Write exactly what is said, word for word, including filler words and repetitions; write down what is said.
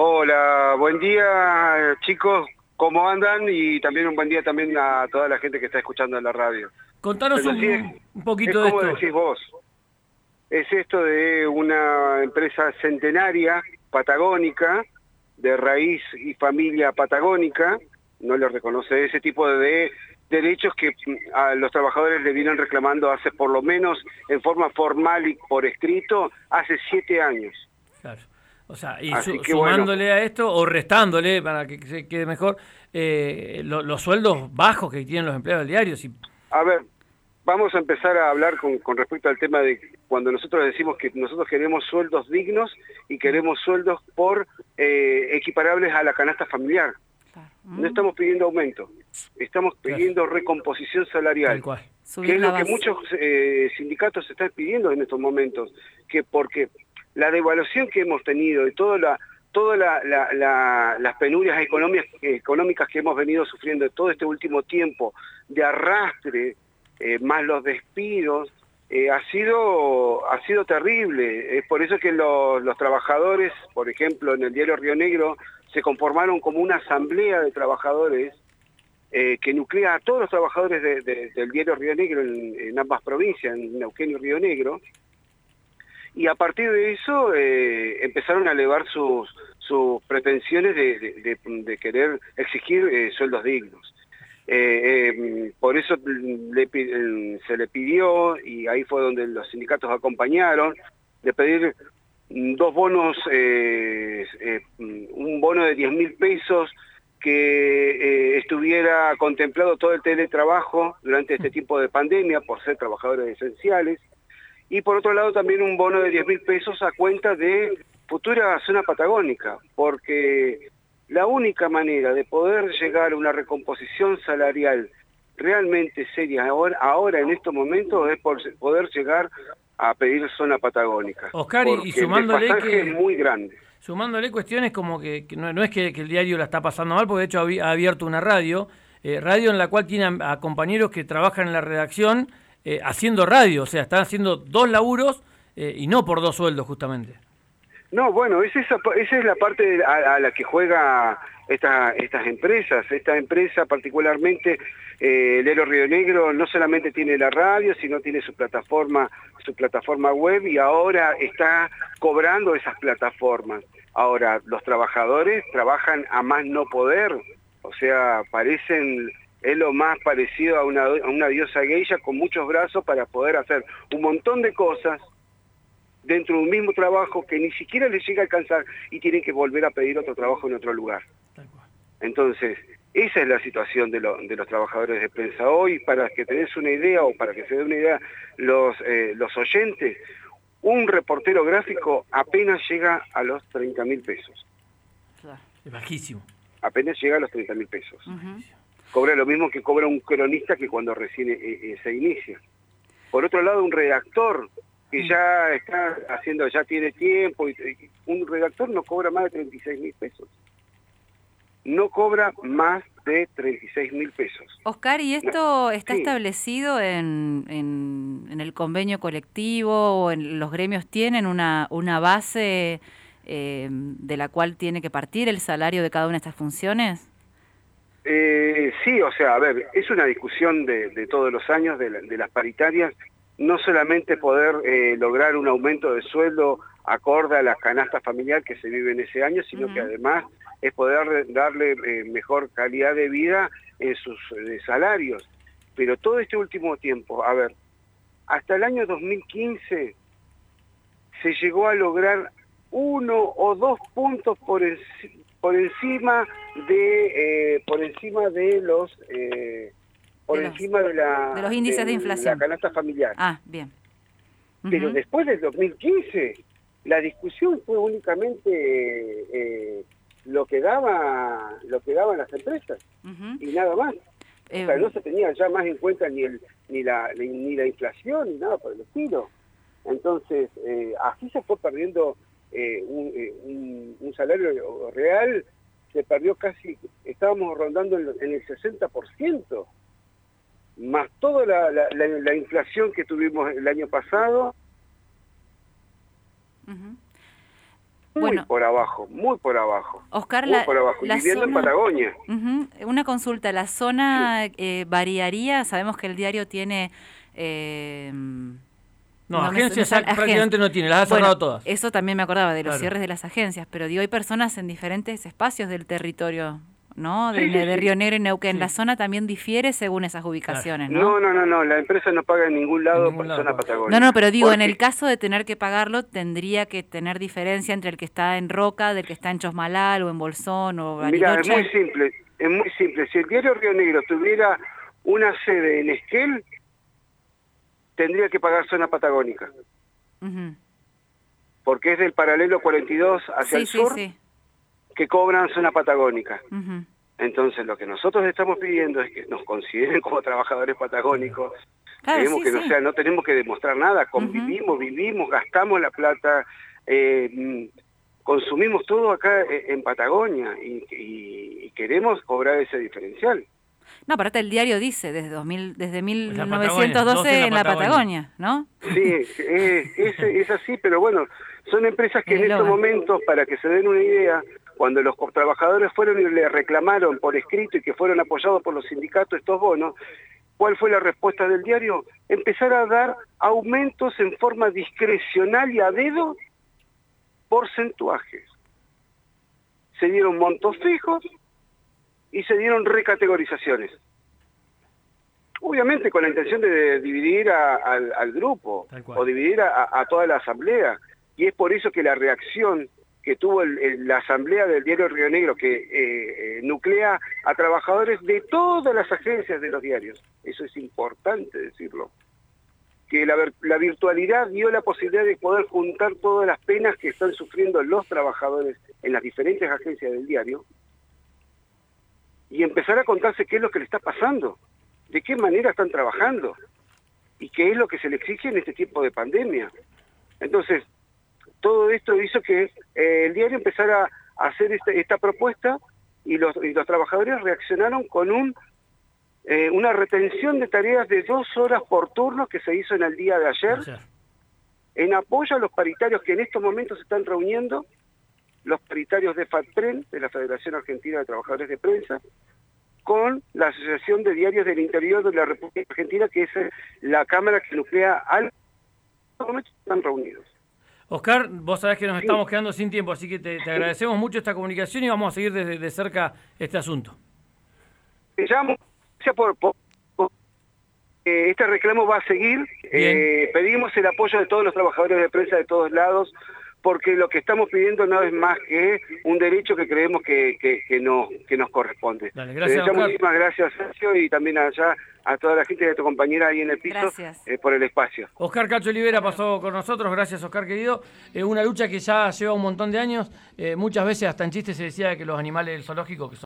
Hola, buen día chicos, ¿cómo andan? Y también un buen día también a toda la gente que está escuchando en la radio. Contanos Pero sí, es, un, un es poquito de como esto. decís vos, es esto de una empresa centenaria, patagónica, de raíz y familia patagónica, no le reconoce ese tipo de derechos que a los trabajadores le vienen reclamando hace por lo menos en forma formal y por escrito, hace siete años. Claro. O sea, y Así su, que bueno, sumándole a esto o restándole para que se quede mejor eh, lo, los sueldos bajos que tienen los empleados del diario. Si... a ver, vamos a empezar a hablar con, con respecto al tema de cuando nosotros decimos que nosotros queremos sueldos dignos y queremos sueldos por eh, equiparables a la canasta familiar. Claro. No Mm, estamos pidiendo aumento, estamos Claro, pidiendo recomposición tal salarial, cual. que subir es la lo que base. muchos eh, sindicatos están pidiendo en estos momentos, que porque la devaluación que hemos tenido y toda la todas la, la, la, las penurias económicas, económicas que hemos venido sufriendo todo este último tiempo de arrastre, eh, más los despidos, eh, ha sido ha sido terrible. Es por eso que los, los trabajadores, por ejemplo, en el diario Río Negro, se conformaron como una asamblea de trabajadores eh, que nuclea a todos los trabajadores de, de, del diario Río Negro en, en ambas provincias, en Neuquén y Río Negro, y a partir de eso eh, empezaron a elevar sus, sus pretensiones de, de, de, de querer exigir eh, sueldos dignos. Eh, eh, por eso le, se le pidió, y ahí fue donde los sindicatos acompañaron, de pedir dos bonos, eh, eh, un bono de diez mil pesos que eh, estuviera contemplado todo el teletrabajo durante este tiempo de pandemia por ser trabajadores esenciales, y por otro lado también un bono de diez mil pesos a cuenta de futura zona patagónica, porque la única manera de poder llegar a una recomposición salarial realmente seria ahora, ahora en estos momentos es por poder llegar a pedir zona patagónica, Oscar, y, y porque el sumándole desfasaje es que muy grande. sumándole cuestiones como que, que no, no es que, que el diario la está pasando mal, porque de hecho ha, ha abierto una radio, eh, radio en la cual tienen a, a compañeros que trabajan en la redacción eh, haciendo radio, o sea, están haciendo dos laburos eh, y no por dos sueldos justamente. No, bueno, es esa, esa es la parte a, a la que juega esta, estas empresas. Esta empresa particularmente, eh, el Diario Río Negro, no solamente tiene la radio, sino tiene su plataforma, su plataforma web, y ahora está cobrando esas plataformas. Ahora, los trabajadores trabajan a más no poder, o sea, parecen, es lo más parecido a una, a una diosa geisha con muchos brazos para poder hacer un montón de cosas dentro de un mismo trabajo que ni siquiera les llega a alcanzar y tienen que volver a pedir otro trabajo en otro lugar. Entonces, esa es la situación de, lo, de los trabajadores de prensa hoy. Para que te des una idea o para que se dé una idea los, eh, los oyentes, un reportero gráfico apenas llega a los treinta mil pesos. Claro. Es bajísimo. Apenas llega a los treinta mil pesos. Uh-huh. Cobra lo mismo que cobra un cronista que cuando recién eh, eh, se inicia. Por otro lado, un redactor que ya está haciendo, ya tiene tiempo, y, y un redactor no cobra más de treinta y seis mil pesos. No cobra más de treinta y seis mil pesos. Oscar, ¿y esto no. está sí. establecido en, en, en el convenio colectivo o en los gremios? ¿Tienen una, una base eh, de la cual tiene que partir el salario de cada una de estas funciones? Eh, sí, o sea, a ver, es una discusión de, de todos los años, de, la, de las paritarias, no solamente poder eh, lograr un aumento de sueldo acorde a la canasta familiar que se vive en ese año, sino uh-huh. que además es poder darle eh, mejor calidad de vida en sus eh, salarios. Pero todo este último tiempo, a ver, hasta el año dos mil quince se llegó a lograr uno o dos puntos por, en, por encima de eh, por encima de los eh, por de los, encima de la de los índices de, de inflación, la canasta familiar. Ah, bien. Uh-huh. Pero después del dos mil quince la discusión fue únicamente eh, lo que daba lo que daban las empresas uh-huh. y nada más. Eh, o sea, no se tenía ya más en cuenta ni el ni la ni, ni la inflación ni nada por el estilo. Entonces eh, así se fue perdiendo eh, un, eh, un, un salario real, se perdió casi, estábamos rondando en, en el sesenta por ciento, más toda la, la, la, la inflación que tuvimos el año pasado. Uh-huh. muy bueno, por abajo, muy por abajo. Oscar, muy la, por abajo, la viviendo zona, en Patagonia. Uh-huh, una consulta, ¿la zona eh, variaría? Sabemos que el diario tiene... Eh, No, no agencias me, ya me prácticamente no tiene, las ha bueno, cerrado todas. Eso también me acordaba de los claro. cierres de las agencias, pero digo, hay personas en diferentes espacios del territorio, ¿no? De, Sí, sí, de sí. Río Negro y Neuquén. Sí. La zona también difiere según esas ubicaciones, claro. ¿no? No, no, no, no, la empresa no paga en ningún lado ningún por lado, zona por... patagónica. No, no, pero digo, Porque... en el caso de tener que pagarlo, tendría que tener diferencia entre el que está en Roca, del que está en Chosmalal, o en Bolsón, o Bariloche. Mira, es muy simple, es muy simple. Si el diario Río Negro tuviera una sede en Esquel, tendría que pagar zona patagónica. Uh-huh. Porque es del paralelo cuarenta y dos hacia sí, el sí, sur sí. que cobran zona patagónica. Uh-huh. Entonces lo que nosotros estamos pidiendo es que nos consideren como trabajadores patagónicos. Claro, Tenemos sí, que, no, sí. sea, no tenemos que demostrar nada, convivimos, uh-huh. vivimos, gastamos la plata, eh, consumimos todo acá en Patagonia y, y, y queremos cobrar ese diferencial. No, aparte el diario dice, desde dos mil, desde mil novecientos doce en, en la Patagonia, Patagonia, ¿no? Sí, es, es, es así, pero bueno, son empresas que en estos momentos, para que se den una idea, cuando los trabajadores fueron y le reclamaron por escrito y que fueron apoyados por los sindicatos estos bonos, ¿cuál fue la respuesta del diario? Empezar a dar aumentos en forma discrecional y a dedo, porcentajes. Se dieron montos fijos y se dieron recategorizaciones. Obviamente con la intención de dividir a, a, al grupo o dividir a, a toda la asamblea. Y es por eso que la reacción que tuvo el, el, la asamblea del diario Río Negro, que eh, nuclea a trabajadores de todas las agencias de los diarios, eso es importante decirlo, que la, la virtualidad dio la posibilidad de poder juntar todas las penas que están sufriendo los trabajadores en las diferentes agencias del diario, y empezar a contarse qué es lo que le está pasando, de qué manera están trabajando, y qué es lo que se le exige en este tiempo de pandemia. Entonces, todo esto hizo que eh, el diario empezara a hacer este, esta propuesta, y los, y los trabajadores reaccionaron con un, eh, una retención de tareas de dos horas por turno que se hizo en el día de ayer, o sea, en apoyo a los paritarios que en estos momentos se están reuniendo, los paritarios de FATPREN, de la Federación Argentina de Trabajadores de Prensa, con la Asociación de Diarios del Interior de la República Argentina, que es la cámara que nuclea al... están reunidos. Oscar, vos sabés que nos sí. estamos quedando sin tiempo, así que te, te agradecemos mucho esta comunicación y vamos a seguir desde de cerca este asunto. Te llamo, por, por, por eh, este reclamo va a seguir, eh, pedimos el apoyo de todos los trabajadores de prensa de todos lados, porque lo que estamos pidiendo no es más que un derecho que creemos que, que, que, nos, que nos corresponde. Dale, gracias, Oscar. Muchísimas gracias, Sergio, y también allá a toda la gente de tu compañera ahí en el piso eh, por el espacio. Oscar Cacho Olivera pasó con nosotros, gracias Oscar querido. Eh, una lucha que ya lleva un montón de años, eh, muchas veces hasta en chistes se decía que los animales del zoológico, que son